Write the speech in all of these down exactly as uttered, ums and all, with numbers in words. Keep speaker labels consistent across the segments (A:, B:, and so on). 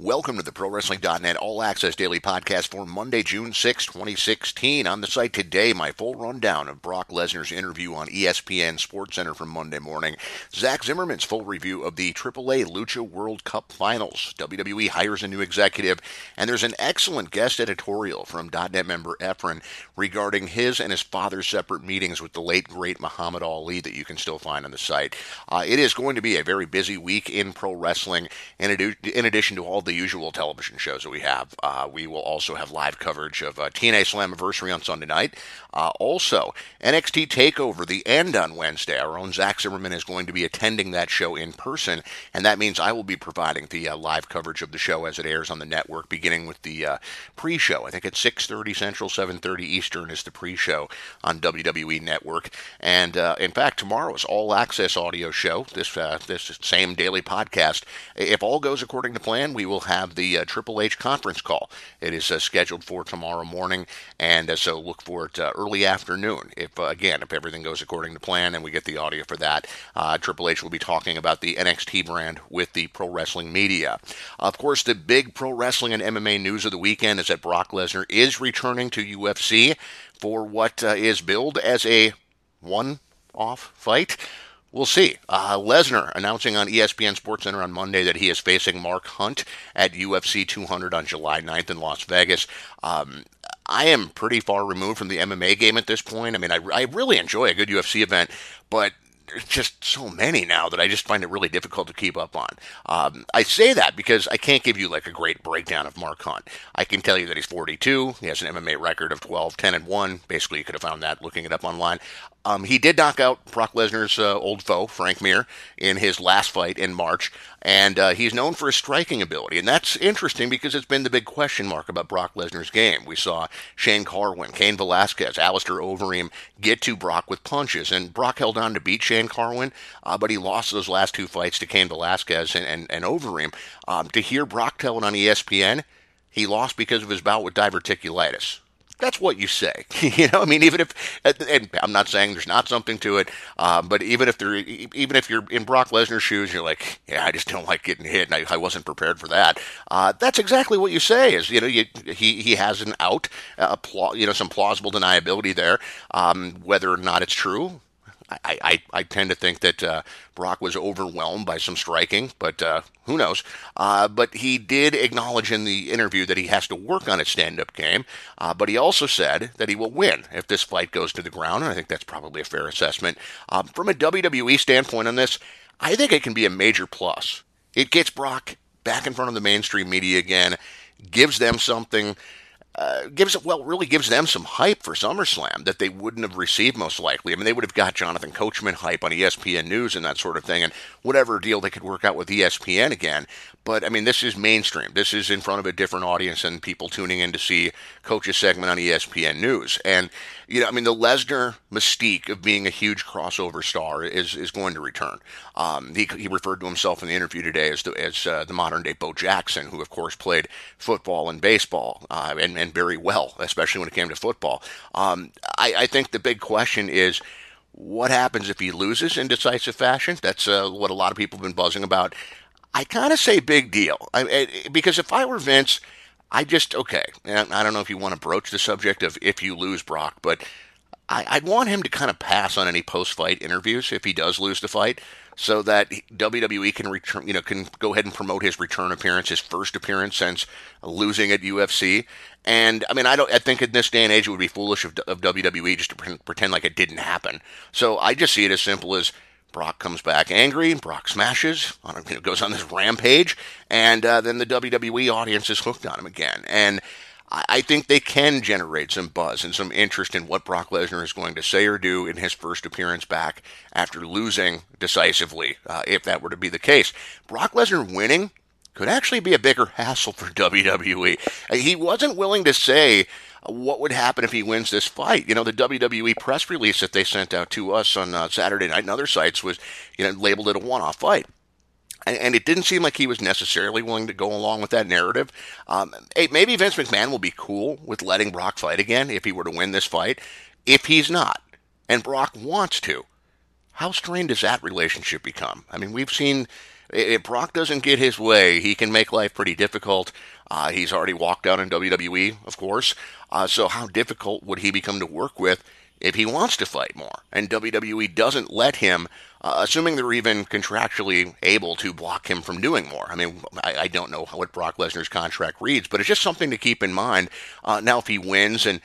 A: Welcome to the Pro Wrestling dot net All Access Daily Podcast for Monday, June sixth, twenty sixteen. On the site today, my full rundown of Brock Lesnar's interview on E S P N SportsCenter from Monday morning, Zach Zimmerman's full review of the triple A Lucha World Cup Finals, W W E hires a new executive, and there's an excellent guest editorial from .net member Efren regarding his and his father's separate meetings with the late, great Muhammad Ali that you can still find on the site. Uh, it is going to be a very busy week in pro wrestling, in, adu- in addition to all the usual television shows that we have. Uh, we will also have live coverage of uh, T N A Slammiversary on Sunday night. Uh, also, N X T TakeOver, the end on Wednesday. Our own Zach Zimmerman is going to be attending that show in person, and that means I will be providing the uh, live coverage of the show as it airs on the network, beginning with the uh, pre-show. I think at six thirty Central, seven thirty Eastern is the pre-show on W W E Network. And uh, in fact, tomorrow is All Access audio show, this, uh, this same daily podcast. If all goes according to plan, we will have the uh, Triple H conference call. It is uh, scheduled for tomorrow morning, and uh, so look for it uh, early afternoon. If uh, again, if everything goes according to plan and we get the audio for that, uh, Triple H will be talking about the N X T brand with the pro wrestling media. Of course, the big pro wrestling and M M A news of the weekend is that Brock Lesnar is returning to U F C for what uh, is billed as a one-off fight. We'll see. Uh, Lesnar announcing on E S P N SportsCenter on Monday that he is facing Mark Hunt at U F C two hundred on July ninth in Las Vegas. Um, I am pretty far removed from the M M A game at this point. I mean, I, I really enjoy a good U F C event, but there's just so many now that I just find it really difficult to keep up on. Um, I say that because I can't give you like a great breakdown of Mark Hunt. I can tell you that he's forty-two. He has an M M A record of twelve, ten, and one. Basically, you could have found that looking it up online. Um, he did knock out Brock Lesnar's uh, old foe, Frank Mir, in his last fight in March, and uh, he's known for his striking ability. And that's interesting because it's been the big question mark about Brock Lesnar's game. We saw Shane Carwin, Cain Velasquez, Alistair Overeem get to Brock with punches, and Brock held on to beat Shane Carwin, uh, but he lost those last two fights to Cain Velasquez and, and, and Overeem. Um, to hear Brock tell it on E S P N, he lost because of his bout with diverticulitis. That's what you say. You know, I mean, even if, and I'm not saying there's not something to it, uh, but even if there, even if you're in Brock Lesnar's shoes, you're like, yeah, I just don't like getting hit, and I, I wasn't prepared for that. Uh, that's exactly what you say. Is you know, you, he he has an out, uh, pl- you know, some plausible deniability there. Um, whether or not it's true, I, I, I tend to think that uh, Brock was overwhelmed by some striking, but uh, who knows? Uh, but he did acknowledge in the interview that he has to work on his stand-up game, uh, but he also said that he will win if this fight goes to the ground, and I think that's probably a fair assessment. Um, from a W W E standpoint on this, I think it can be a major plus. It gets Brock back in front of the mainstream media again, gives them something... Uh, gives it well, really gives them some hype for SummerSlam that they wouldn't have received most likely. I mean, they would have got Jonathan Coachman hype on E S P N News and that sort of thing, and whatever deal they could work out with E S P N again. But I mean, this is mainstream. This is in front of a different audience and people tuning in to see Coach's segment on E S P N News. And you know, I mean, the Lesnar mystique of being a huge crossover star is is going to return. Um, he he referred to himself in the interview today as the, as uh, the modern day Bo Jackson, who of course played football and baseball uh, and and very well, especially when it came to football. Um, I, I think the big question is, what happens if he loses in decisive fashion? That's uh, what a lot of people have been buzzing about. I kind of say big deal. I, I, because if I were Vince, I just, okay, I don't know if you want to broach the subject of if you lose Brock, but I, I'd want him to kind of pass on any post-fight interviews if he does lose the fight, so that W W E can return, you know, can go ahead and promote his return appearance, his first appearance since losing at U F C. And I mean, I don't. I think in this day and age, it would be foolish of, of W W E just to pre- pretend like it didn't happen. So I just see it as simple as Brock comes back angry, Brock smashes, on, you know, goes on this rampage, and uh, then the W W E audience is hooked on him again. And I think they can generate some buzz and some interest in what Brock Lesnar is going to say or do in his first appearance back after losing decisively, uh, if that were to be the case. Brock Lesnar winning could actually be a bigger hassle for W W E. He wasn't willing to say what would happen if he wins this fight. You know, the W W E press release that they sent out to us on uh, Saturday night and other sites was, you know, labeled it a one-off fight. And it didn't seem like he was necessarily willing to go along with that narrative. Um, hey, maybe Vince McMahon will be cool with letting Brock fight again if he were to win this fight. If he's not, and Brock wants to, how strained does that relationship become? I mean, we've seen If Brock doesn't get his way, he can make life pretty difficult. Uh, he's already walked out in W W E, of course. Uh, so how difficult would he become to work with if he wants to fight more? And W W E doesn't let him, uh, assuming they're even contractually able to block him from doing more. I mean, I, I don't know what Brock Lesnar's contract reads, but it's just something to keep in mind. Uh, now, if he wins and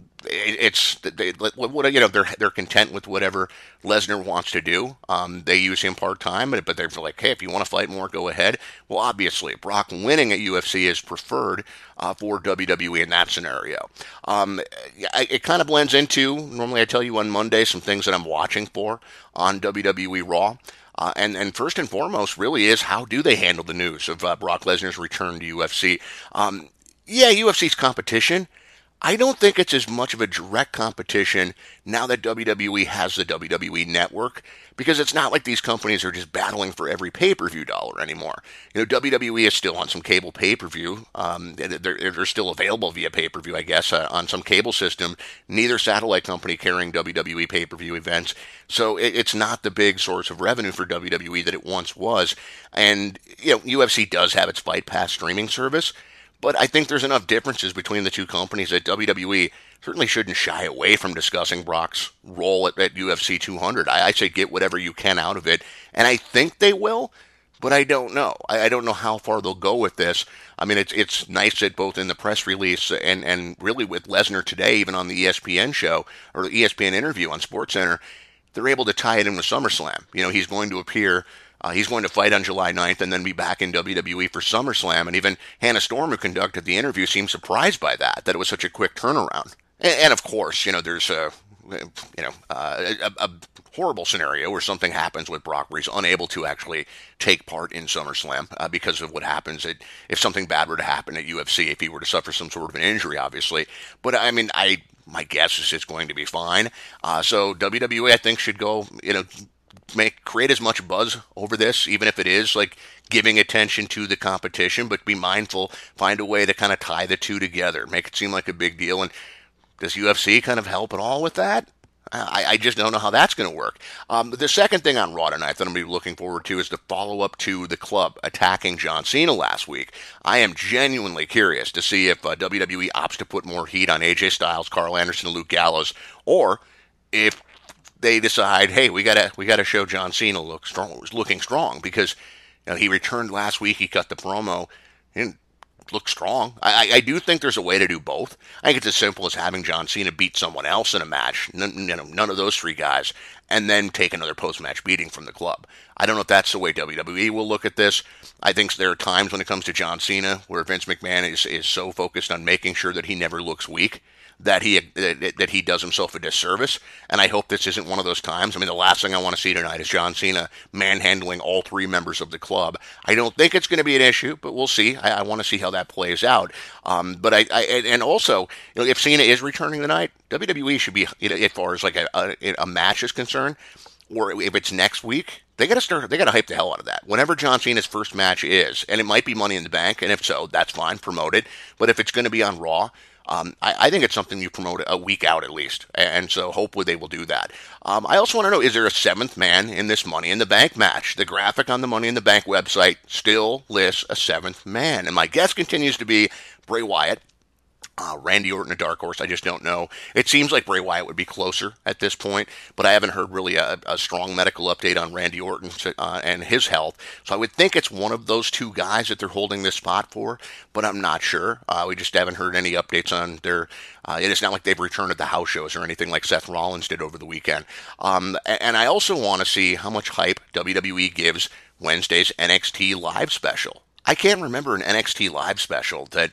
A: it's they, what you know they're they're content with whatever Lesnar wants to do. Um, they use him part time, but they're like, hey, if you want to fight more, go ahead. Well, obviously, Brock winning at U F C is preferred uh, for W W E in that scenario. Um, it, it kind of blends into normally I tell you on Monday some things that I'm watching for on W W E Raw. Uh, and, and first and foremost, really is how do they handle the news of uh, Brock Lesnar's return to U F C? Um, yeah, U F C's competition. I don't think it's as much of a direct competition now that W W E has the W W E network, because it's not like these companies are just battling for every pay-per-view dollar anymore. You know, W W E is still on some cable pay-per-view. Um, they're, they're still available via pay-per-view, I guess, uh, on some cable system. Neither satellite company carrying W W E pay-per-view events. So it, it's not the big source of revenue for W W E that it once was. And, you know, U F C does have its Fight Pass streaming service. But I think there's enough differences between the two companies that W W E certainly shouldn't shy away from discussing Brock's role at, at U F C two hundred. I, I say get whatever you can out of it, and I think they will, but I don't know. I, I don't know how far they'll go with this. I mean, it's it's nice that both in the press release and, and really with Lesnar today, even on the E S P N show, or the E S P N interview on SportsCenter, they're able to tie it in with SummerSlam. You know, he's going to appear... Uh, he's going to fight on July ninth and then be back in W W E for SummerSlam. And even Hannah Storm, who conducted the interview, seemed surprised by that, that it was such a quick turnaround. And, and of course, you know, there's a, you know, uh, a, a horrible scenario where something happens with Brock where he's unable to actually take part in SummerSlam uh, because of what happens at, if something bad were to happen at U F C, if he were to suffer some sort of an injury, obviously. But I mean, I my guess is it's going to be fine. Uh, so W W E, I think, should go, you know, make create as much buzz over this, even if it is like giving attention to the competition, but be mindful, find a way to kind of tie the two together, make it seem like a big deal. And does U F C kind of help at all with that? I, I just don't know how that's going to work. Um, the second thing on Raw tonight that I'm going to be looking forward to is the follow-up to the club attacking John Cena last week. I am genuinely curious to see if uh, W W E opts to put more heat on A J Styles, Carl Anderson, and Luke Gallows, or if they decide, hey, we gotta we gotta show John Cena look strong, looking strong, because you know, he returned last week. He cut the promo and looked strong. I, I do think there's a way to do both. I think it's as simple as having John Cena beat someone else in a match, none, you know, none of those three guys, and then take another post-match beating from the club. I don't know if that's the way W W E will look at this. I think there are times when it comes to John Cena where Vince McMahon is, is so focused on making sure that he never looks weak that he that, that he does himself a disservice, and I hope this isn't one of those times. I mean, the last thing I want to see tonight is John Cena manhandling all three members of the club. I don't think it's going to be an issue, but we'll see. I, I want to see how that plays out. Um, but I, I and also, you know, if Cena is returning tonight, W W E should be, you know, as far as like a, a, a match is concerned, or if it's next week, they got to start. They got to hype the hell out of that. Whenever John Cena's first match is, and it might be Money in the Bank, and if so, that's fine, promote it. But if it's going to be on Raw, Um, I, I think it's something you promote a week out at least, and so hopefully they will do that. Um, I also want to know, is there a seventh man in this Money in the Bank match? The graphic on the Money in the Bank website still lists a seventh man, and my guess continues to be Bray Wyatt. Uh, Randy Orton, a dark horse, I just don't know. It seems like Bray Wyatt would be closer at this point, but I haven't heard really a, a strong medical update on Randy Orton uh, and his health. So I would think it's one of those two guys that they're holding this spot for, but I'm not sure. Uh, we just haven't heard any updates on their... Uh, it is not like they've returned at the house shows or anything like Seth Rollins did over the weekend. Um, and I also want to see how much hype W W E gives Wednesday's N X T Live special. I can't remember an N X T Live special that...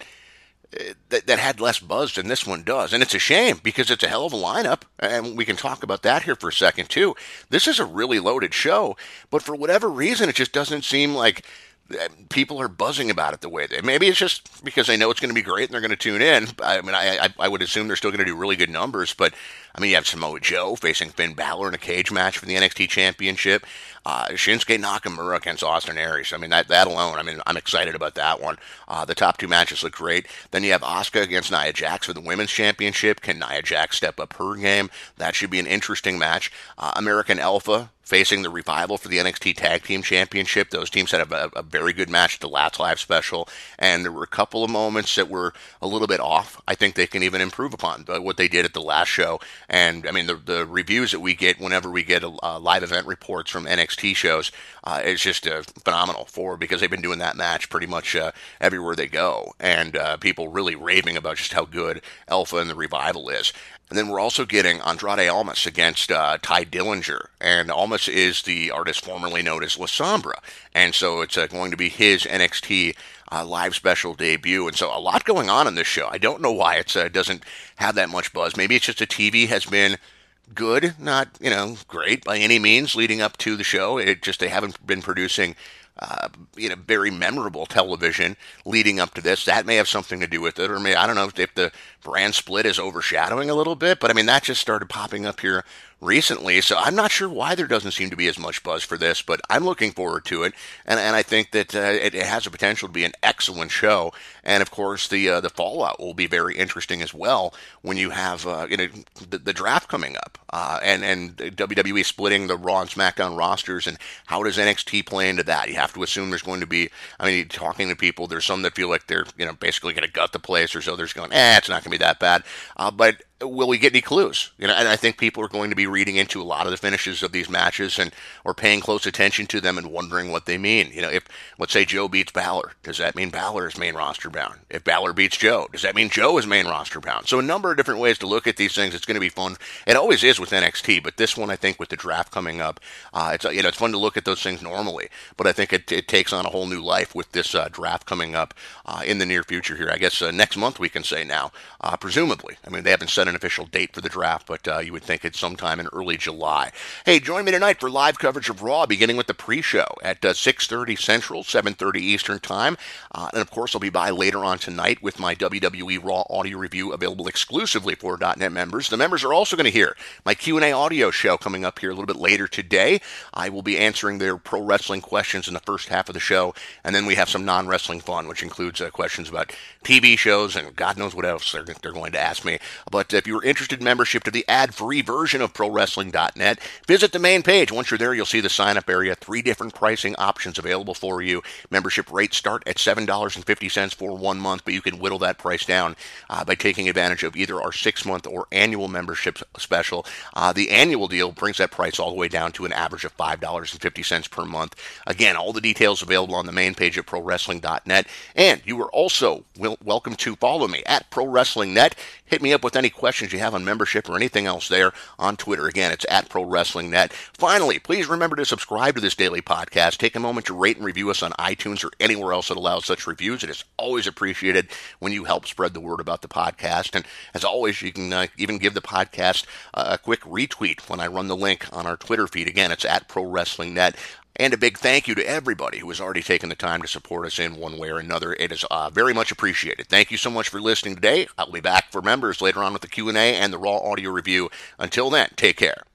A: That, that had less buzz than this one does. And it's a shame because it's a hell of a lineup. And we can talk about that here for a second, too. This is a really loaded show. But for whatever reason, it just doesn't seem like people are buzzing about it the way they... Maybe it's just because they know it's going to be great and they're going to tune in. I mean, I, I, I would assume they're still going to do really good numbers. But, I mean, you have Samoa Joe facing Finn Balor in a cage match for the N X T Championship. Uh, Shinsuke Nakamura against Austin Aries. I mean, that, that alone, I mean, I'm excited about that one. Uh, the top two matches look great. Then you have Asuka against Nia Jax for the Women's Championship. Can Nia Jax step up her game? That should be an interesting match. Uh, American Alpha facing the Revival for the N X T Tag Team Championship. Those teams had a, a very good match at the last live special, and there were a couple of moments that were a little bit off. I think they can even improve upon what they did at the last show. And I mean, the the reviews that we get whenever we get a, uh, live event reports from N X T shows, uh, it's just uh, phenomenal for because they've been doing that match pretty much uh, everywhere they go, and uh, people really raving about just how good Alpha and the Revival is. And then we're also getting Andrade Almas against uh, Ty Dillinger. And Almas is the artist formerly known as La Sombra. And so it's uh, going to be his N X T uh, live special debut. And so a lot going on in this show. I don't know why it uh, doesn't have that much buzz. Maybe it's just the T V has been good, not, you know, great by any means leading up to the show. It just, they haven't been producing Uh, you know, very memorable television leading up to this. That may have something to do with it, or may I don't know if the brand split is overshadowing a little bit. But I mean, that just started popping up here recently, so I'm not sure why there doesn't seem to be as much buzz for this. But I'm looking forward to it, and and I think that uh, it, it has the potential to be an excellent show. And of course, the uh, the fallout will be very interesting as well when you have uh, you know the, the draft coming up, uh, and and W W E splitting the Raw and SmackDown rosters, and how does N X T play into that? You have to assume there's going to be, I mean, talking to people, there's some that feel like they're, you know, basically going to gut the place, or so there's going, eh, it's not going to be that bad. Uh, but will we get any clues? You know, and I think people are going to be reading into a lot of the finishes of these matches and or paying close attention to them and wondering what they mean. You know, if, let's say Joe beats Balor, does that mean Balor is main roster bound? If Balor beats Joe, does that mean Joe is main roster bound? So a number of different ways to look at these things. It's going to be fun. It always is with N X T, but this one, I think, with the draft coming up, uh, it's you know it's fun to look at those things normally, but I think it, it takes on a whole new life with this uh, draft coming up uh, in the near future here. I guess uh, next month we can say now, uh, presumably. I mean, they haven't set an official date for the draft, but uh, you would think it's sometime in early July. Hey, join me tonight for live coverage of Raw, beginning with the pre-show at uh, six thirty Central, seven thirty Eastern Time. Uh, and of course, I'll be by later on tonight with my W W E Raw audio review available exclusively for .dot net members. The members are also going to hear my Q and A audio show coming up here a little bit later today. I will be answering their pro wrestling questions in the first half of the show, and then we have some non-wrestling fun, which includes uh, questions about T V shows and God knows what else they're, they're going to ask me. But if you're interested in membership to the ad-free version of Pro Wrestling dot net, visit the main page. Once you're there, you'll see the sign-up area, three different pricing options available for you. Membership rates start at seven dollars and fifty cents for one month, but you can whittle that price down uh, by taking advantage of either our six-month or annual membership special. Uh, the annual deal brings that price all the way down to an average of five dollars and fifty cents per month. Again, all the details available on the main page of Pro Wrestling dot net. And you are also will, welcome to follow me at Pro Wrestling dot net. Hit me up with any questions you have on membership or anything else there on Twitter. Again, it's at Pro Wrestling dot net. Finally, please remember to subscribe to this daily podcast. Take a moment to rate and review us on iTunes or anywhere else that allows such reviews. It is always appreciated when you help spread the word about the podcast. And as always, you can uh, even give the podcast uh, a quick retweet when I run the link on our Twitter feed. Again, it's at Pro Wrestling dot net. And a big thank you to everybody who has already taken the time to support us in one way or another. It is uh, very much appreciated. Thank you so much for listening today. I'll be back for members later on with the Q and A and the Raw audio review. Until then, take care.